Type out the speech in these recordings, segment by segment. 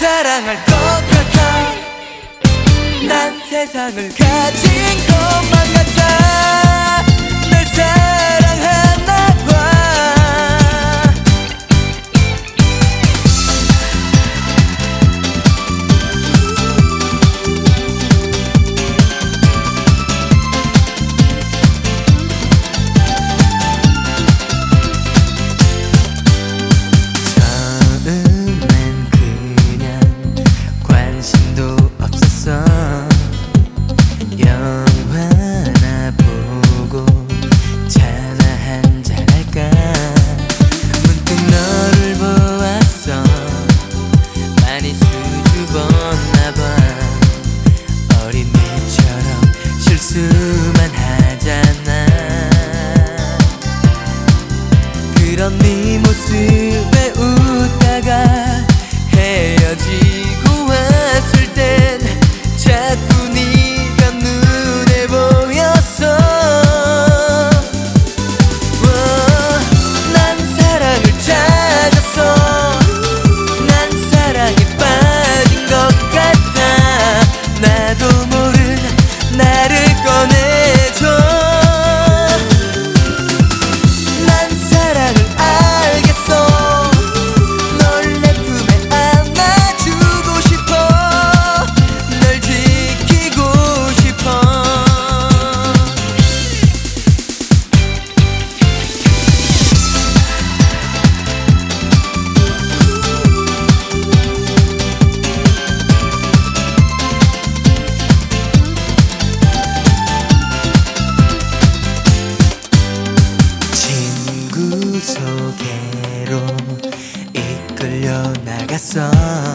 사랑할 것 같아. 난 세상을 가진 것만 같아. 널 사랑하나 봐. 영화나 보고 차나 한잔할까. 문득 너를 보았어. 많이 수줍었나봐. 어린애처럼 실수만 하잖아. 그런 네 모습에 웃다가 헤어지고 왔을 땐 자꾸 네가 눈에 보였어. 난 사랑을 찾았어. 난 사랑에 빠진 것 같아. 나도 모르는 나를 꺼내줘. 난 사랑을 알겠어. 널 내 품에 안아주고 싶어. 널 지키고 싶어. 친구 소개로 이끌려 나갔어.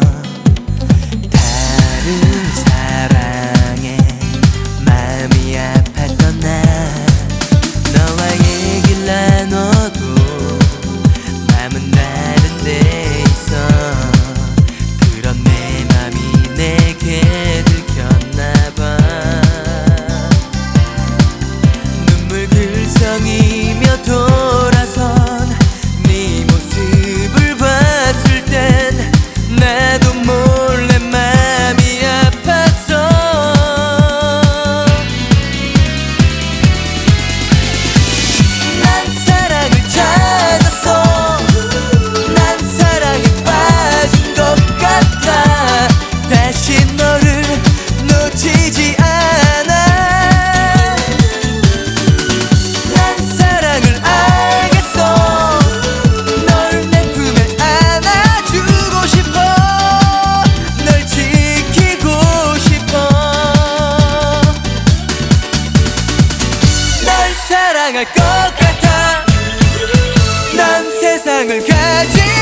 다른 사랑에 마음이 아팠던 나. 너와 얘기를 나눠도 마음은 다른 데 있어. 그런 내 맘이 내게 들켰나봐. 눈물 글썽이며 돌아선 네 모습을 봤을 땐 나도 몰래 맘이 아팠어. 난 사랑을 찾았어. 난 사랑에 빠진 것 같아. 다시 너를 놓치지 않아. 난 사랑을 알겠어. 널 내 품에 안아주고 싶어. 널 지키고 싶어. 널 사랑할 것 같아. 난 세상을 가진